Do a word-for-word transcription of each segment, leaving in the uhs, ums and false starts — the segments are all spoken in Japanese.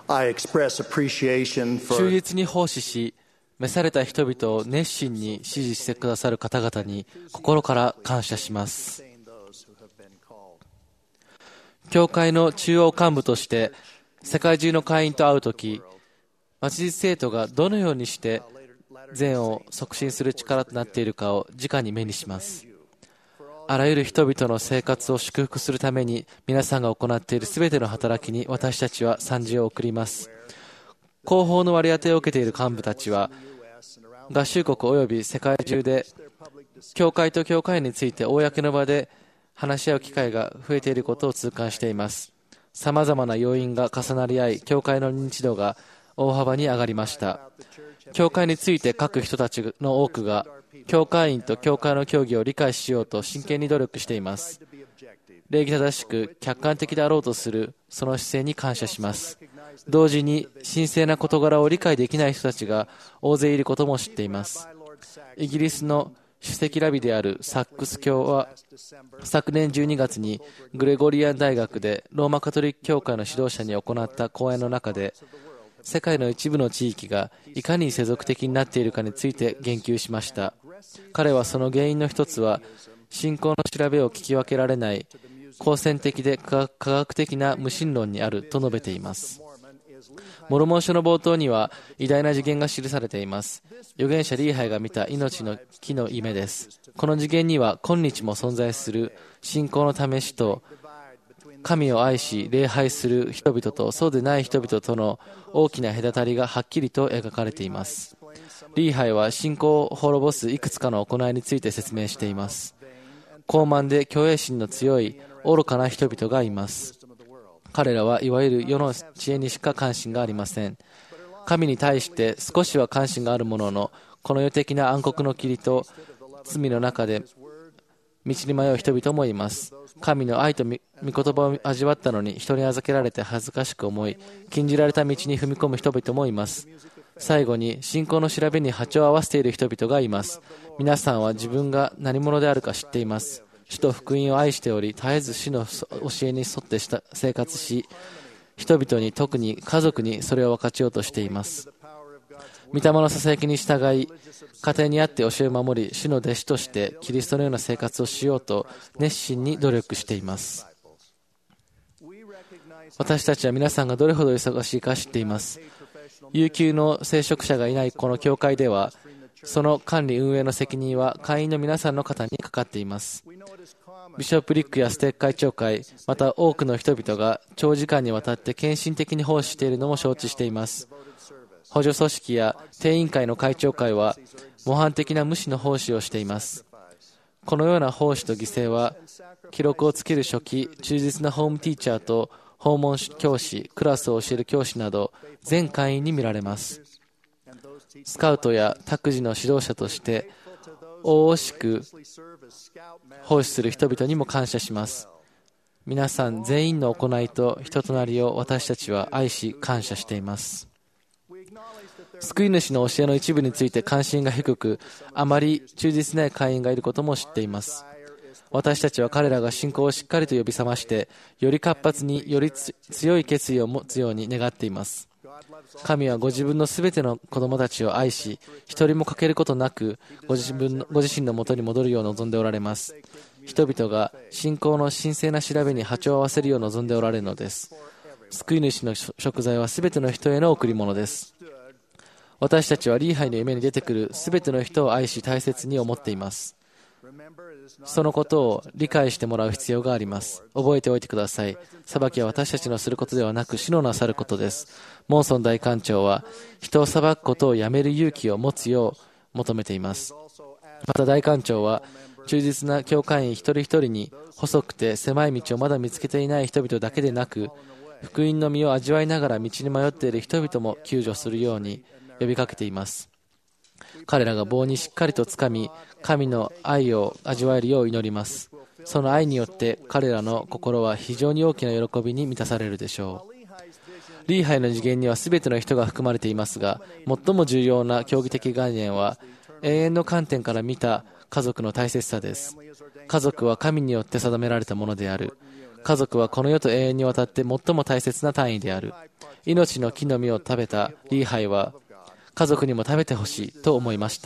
I express appreciation 忠 for 実に奉仕し、召された人々を熱心に支持してくださる方々に心から感謝します。教会の中央幹部として世界中の会員と会うとき、町実生徒がどのようにして善を促進する力となっているかを直に目にします。あらゆる人々の生活を祝福するために皆さんが行っているすべての働きに私たちは賛辞を送ります。広報の割り当てを受けている幹部たちは合衆国および世界中で教会と教会員について公の場で話し合う機会が増えていることを痛感しています。さまざまな要因が重なり合い、教会の認知度が大幅に上がりました。教会について書く人たちの多くが教会員と教会の教義を理解しようと真剣に努力しています。礼儀正しく客観的であろうとするその姿勢に感謝します。同時に神聖な事柄を理解できない人たちが大勢いることも知っています。イギリスの首席ラビであるサックス教は昨年じゅうにがつにグレゴリアン大学でローマカトリック教会の指導者に行った講演の中で、世界の一部の地域がいかに世俗的になっているかについて言及しました。彼はその原因の一つは信仰の調べを聞き分けられない好戦的で科学的な無神論にあると述べています。モルモン書の冒頭には偉大な次元が記されています。預言者リーハイが見た命の木の夢です。この次元には今日も存在する信仰の試しと神を愛し礼拝する人々とそうでない人々との大きな隔たりがはっきりと描かれています。リーハイは信仰を滅ぼすいくつかの行いについて説明しています。傲慢で虚栄心の強い愚かな人々がいます。彼らはいわゆる世の知恵にしか関心がありません。神に対して少しは関心があるものの、この世的な暗黒の霧と罪の中で道に迷う人々もいます。神の愛と御言葉を味わったのに人に預けられて恥ずかしく思い、禁じられた道に踏み込む人々もいます。最後に信仰の調べに波長を合わせている人々がいます。皆さんは自分が何者であるか知っています。主と福音を愛しており、絶えず主の教えに沿ってした生活し、人々に特に家族にそれを分かちようとしています。御霊のささやきに従い、家庭にあって教えを守り、主の弟子としてキリストのような生活をしようと熱心に努力しています。私たちは皆さんがどれほど忙しいか知っています。有給の聖職者がいないこの教会では、その管理運営の責任は会員の皆さんの方にかかっています。ビショップリックやステーク会長会、また多くの人々が長時間にわたって献身的に奉仕しているのも承知しています。補助組織や定員会の会長会は模範的な無私の奉仕をしています。このような奉仕と犠牲は記録をつける書記、忠実なホームティーチャーと訪問教師、クラスを教える教師など全会員に見られます。スカウトや託児の指導者として大々しく奉仕する人々にも感謝します。皆さん全員の行いと人となりを私たちは愛し感謝しています。救い主の教えの一部について関心が低く、あまり忠実ない会員がいることも知っています。私たちは彼らが信仰をしっかりと呼び覚まして、より活発により強い決意を持つように願っています。神はご自分のすべての子供たちを愛し、一人も欠けることなくご自分のご自身のもとに戻るよう望んでおられます。人々が信仰の神聖な調べに波長を合わせるよう望んでおられるのです。救い主の贖罪はすべての人への贈り物です。私たちはリーハイの夢に出てくるすべての人を愛し大切に思っています。そのことを理解してもらう必要があります。覚えておいてください。裁きは私たちのすることではなく主のなさることです。モンソン大官長は人を裁くことをやめる勇気を持つよう求めています。また大官長は忠実な教会員一人一人に細くて狭い道をまだ見つけていない人々だけでなく、福音の実を味わいながら道に迷っている人々も救助するように呼びかけています。彼らが棒にしっかりとつかみ、神の愛を味わえるよう祈ります。その愛によって彼らの心は非常に大きな喜びに満たされるでしょう。リーハイの次元には全ての人が含まれていますが、最も重要な教義的概念は永遠の観点から見た家族の大切さです。家族は神によって定められたものである。 家族はこの世と永遠にわたって最も大切な単位である。命の木の実を食べたリーハイは家族にも食べてほしいと思いました。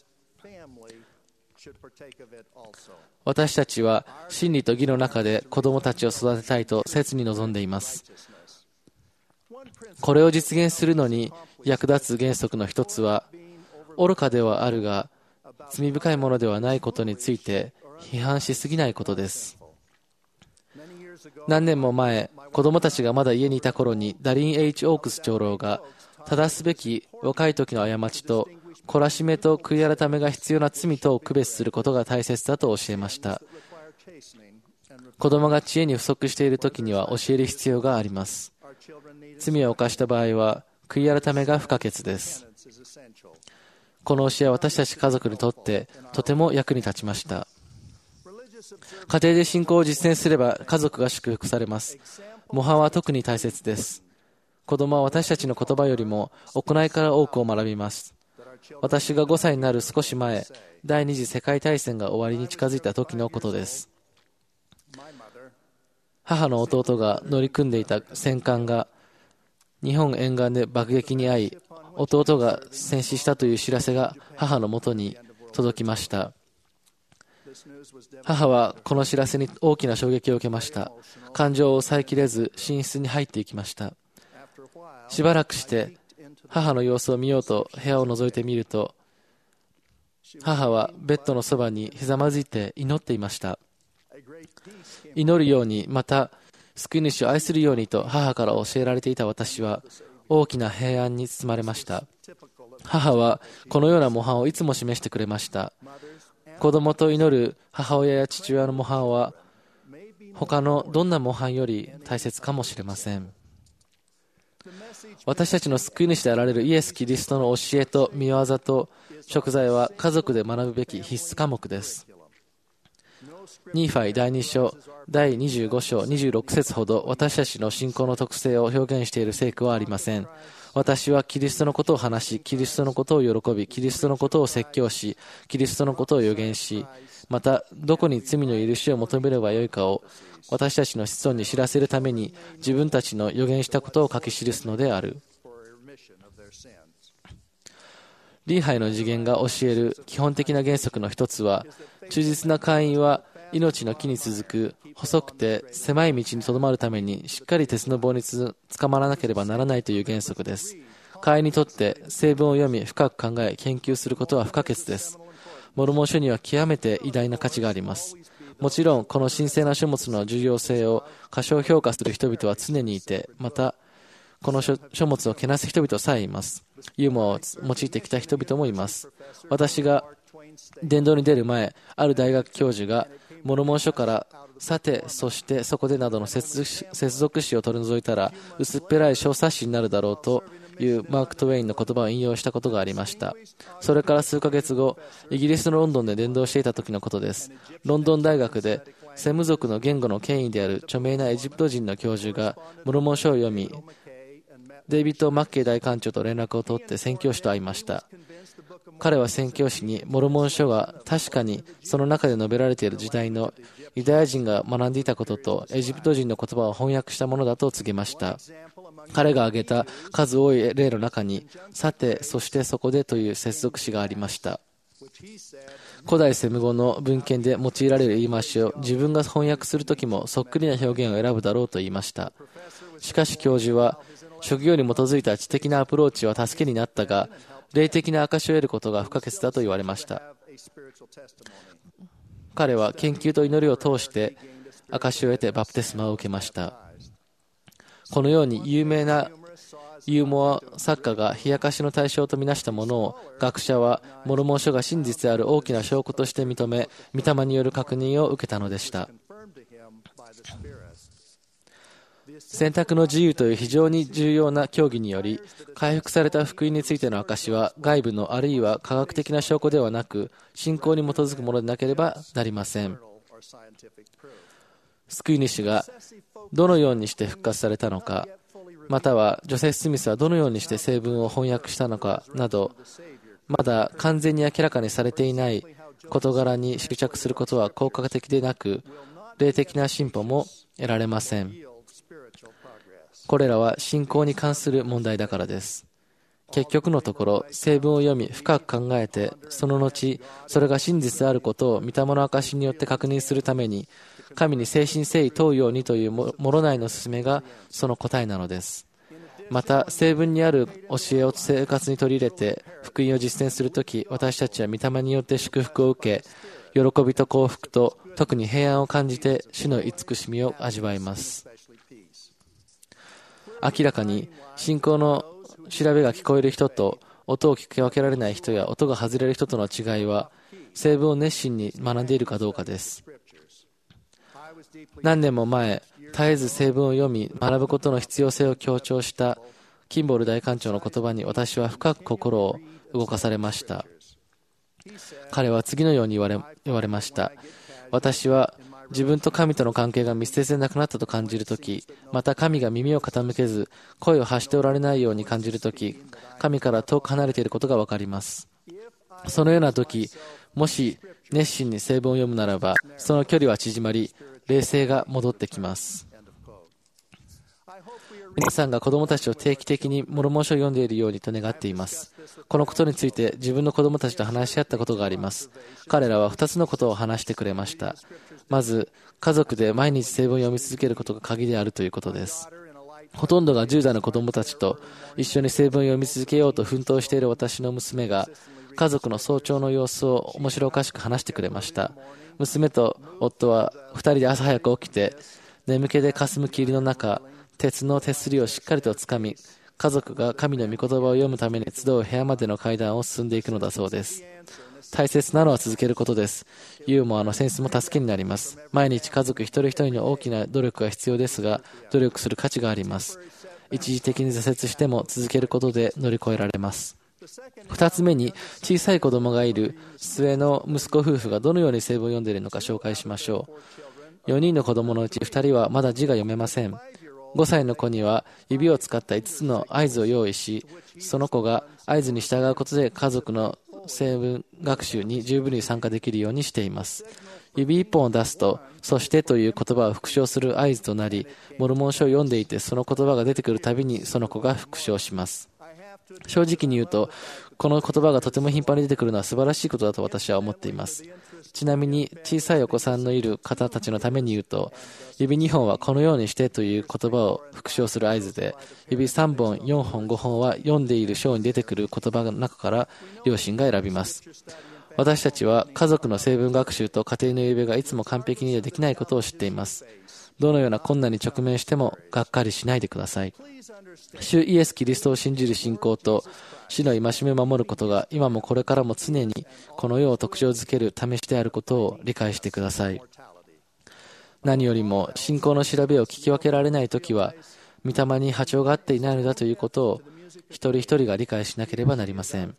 私たちは真理と義の中で子供たちを育てたいと切に望んでいます。これを実現するのに役立つ原則の一つは、愚かではあるが罪深いものではないことについて批判しすぎないことです。何年も前、子供たちがまだ家にいた頃にダリン・ H ・オークス長老が、正すべき若い時の過ちと懲らしめと悔い改めが必要な罪とを区別することが大切だと教えました。子供が知恵に不足している時には教える必要があります。罪を犯した場合は悔い改めが不可欠です。この教えは私たち家族にとってとても役に立ちました。家庭で信仰を実践すれば家族が祝福されます。模範は特に大切です。子供は私たちの言葉よりも行いから多くを学びます。私がごさいになる少し前、第二次世界大戦が終わりに近づいた時のことです。母の弟が乗り組んでいた戦艦が日本沿岸で爆撃に遭い、弟が戦死したという知らせが母のもとに届きました。母はこの知らせに大きな衝撃を受けました。感情を抑えきれず寝室に入っていきました。しばらくして母の様子を見ようと部屋を覗いてみると、母はベッドのそばにひざまずいて祈っていました。祈るように、また救い主を愛するようにと母から教えられていた私は大きな平安に包まれました。母はこのような模範をいつも示してくれました。子供と祈る母親や父親の模範は他のどんな模範より大切かもしれません。私たちの救い主であられるイエス・キリストの教えと御業と贖罪は家族で学ぶべき必須科目です。ニーファイだいに章だいにじゅうご章にじゅうろく節ほど私たちの信仰の特性を表現している聖句はありません。私はキリストのことを話し、キリストのことを喜び、キリストのことを説教し、キリストのことを予言し、またどこに罪の許しを求めればよいかを私たちの子孫に知らせるために自分たちの予言したことを書き記すのである。リーハイの次元が教える基本的な原則の一つは、忠実な会員は命の木に続く細くて狭い道にとどまるためにしっかり鉄の棒につかまらなければならないという原則です。会員にとって聖文を読み深く考え研究することは不可欠です。モルモン書には極めて偉大な価値があります。もちろんこの神聖な書物の重要性を過小評価する人々は常にいて、またこの書物をけなす人々さえいます。ユーモアを用いてきた人々もいます。私が伝道に出る前、ある大学教授がモルモン書からさてそしてそこでなどの接続詞を取り除いたら薄っぺらい小冊子になるだろうというマーク・トウェインの言葉を引用したことがありました。それから数ヶ月後、イギリスのロンドンで伝道していた時のことです。ロンドン大学でセム族の言語の権威である著名なエジプト人の教授がモルモン書を読み、デイビッド・マッケイ大官長と連絡を取って宣教師と会いました。彼は宣教師にモルモン書が確かにその中で述べられている時代のユダヤ人が学んでいたこととエジプト人の言葉を翻訳したものだと告げました。彼が挙げた数多い例の中に、さてそしてそこでという接続詞がありました。古代セム語の文献で用いられる言い回しを自分が翻訳するときもそっくりな表現を選ぶだろうと言いました。しかし教授は、職業に基づいた知的なアプローチは助けになったが、霊的な証しを得ることが不可欠だと言われました。彼は研究と祈りを通して証しを得てバプテスマを受けました。このように有名なユーモア作家が冷やかしの対象とみなしたものを学者はモルモン書が真実である大きな証拠として認め、御霊による確認を受けたのでした。選択の自由という非常に重要な教義により、回復された福音についての証は外部のあるいは科学的な証拠ではなく、信仰に基づくものでなければなりません。救い主がどのようにして復活されたのか、またはジョセフ・スミスはどのようにして聖文を翻訳したのかなど、まだ完全に明らかにされていない事柄に執着することは効果的でなく、 霊的な進歩も得られません。これらは信仰に関する問題だからです。結局のところ、聖文を読み、深く考えて、その後、それが真実であることを御霊の証しによって確認するために、神に誠心誠意問うようにというモロナイの勧めがその答えなのです。また、聖文にある教えを生活に取り入れて、福音を実践するとき、私たちは御霊によって祝福を受け、喜びと幸福と、特に平安を感じて、主の慈しみを味わいます。明らかに、信仰の調べが聞こえる人と、音を聞き分けられない人や音が外れる人との違いは、聖文を熱心に学んでいるかどうかです。何年も前、絶えず聖文を読み、学ぶことの必要性を強調したキンボール大官長の言葉に私は深く心を動かされました。彼は次のように言われ、言われました。私は自分と神との関係が密接でなくなったと感じるとき、また神が耳を傾けず、声を発しておられないように感じるとき、神から遠く離れていることがわかります。そのようなとき、もし熱心に聖文を読むならば、その距離は縮まり、冷静が戻ってきます。皆さんが子供たちを定期的にモルモン書を読んでいるようにと願っています。このことについて自分の子供たちと話し合ったことがあります。彼らはふたつのことを話してくれました。まず、家族で毎日聖文を読み続けることが鍵であるということです。ほとんどがじゅう代の子供たちと一緒に聖文を読み続けようと奮闘している私の娘が、家族の早朝の様子を面白おかしく話してくれました。娘と夫はふたりで朝早く起きて、眠気で霞む霧の中、鉄の手すりをしっかりとつかみ、家族が神の御言葉を読むために集う部屋までの階段を進んでいくのだそうです。大切なのは続けることです。ユーモアのセンスも助けになります。毎日家族一人一人の大きな努力が必要ですが、努力する価値があります。一時的に挫折しても続けることで乗り越えられます。二つ目に、小さい子供がいる末の息子夫婦がどのように聖文を読んでいるのか紹介しましょう。よにんの子供のうちふたりはまだ字が読めません。ごさいの子には指を使ったいつつの合図を用意し、その子が合図に従うことで家族の聖文学習に十分に参加できるようにしています。指一本を出すと、そしてという言葉を復唱する合図となり、モルモン書を読んでいてその言葉が出てくるたびにその子が復唱します。正直に言うと、この言葉がとても頻繁に出てくるのは素晴らしいことだと私は思っています。ちなみに小さいお子さんのいる方たちのために言うと、指にほんはこのようにしてという言葉を復唱する合図で、指さんぼん、よんほん、ごほんは読んでいる章に出てくる言葉の中から両親が選びます。私たちは家族の聖文学習と家庭の指がいつも完璧にできないことを知っています。どのような困難に直面してもがっかりしないでください。主イエス・キリストを信じる信仰と主の戒めを守ることが今もこれからも常にこの世を特徴づける試しであることを理解してください。何よりも信仰の調べを聞き分けられないときは、御霊に波長が合っていないのだということを一人一人が理解しなければなりません。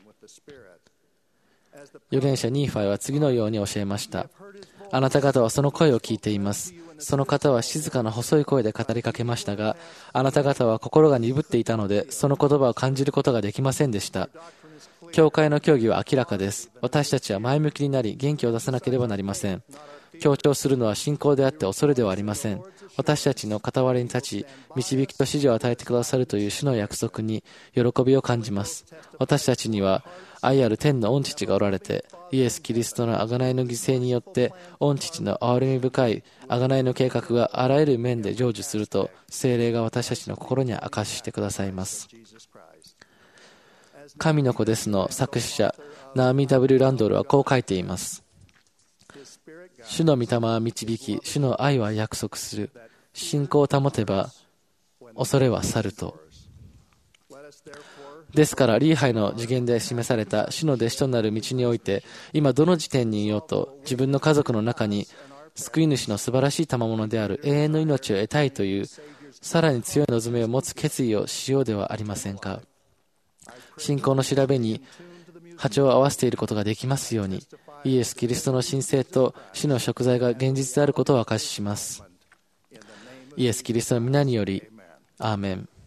預言者ニーファイは次のように教えました。あなた方はその声を聞いています。その方は静かな細い声で語りかけましたが、あなた方は心が鈍っていたので、その言葉を感じることができませんでした。教会の教義は明らかです。私たちは前向きになり、元気を出さなければなりません。強調するのは信仰であって恐れではありません。私たちの傍らに立ち、導きと指示を与えてくださるという主の約束に喜びを感じます。私たちには愛ある天の御父がおられて、イエス・キリストの贖いの犠牲によって御父の憐れみ深い贖いの計画があらゆる面で成就すると、聖霊が私たちの心に明かししてくださいます。神の子ですの作詞者ナーミー・ダブリュー・ランドールはこう書いています。主の御霊は導き、主の愛は約束する。信仰を保てば恐れは去ると。ですからリーハイの次元で示された主の弟子となる道において、今どの時点にいようと自分の家族の中に救い主の素晴らしい賜物である永遠の命を得たいというさらに強い望みを持つ決意をしようではありませんか。信仰の調べに波長を合わせていることができますように、イエス・キリストの神聖と死の贖罪が現実であることを証しします。イエス・キリストの皆により、アーメン。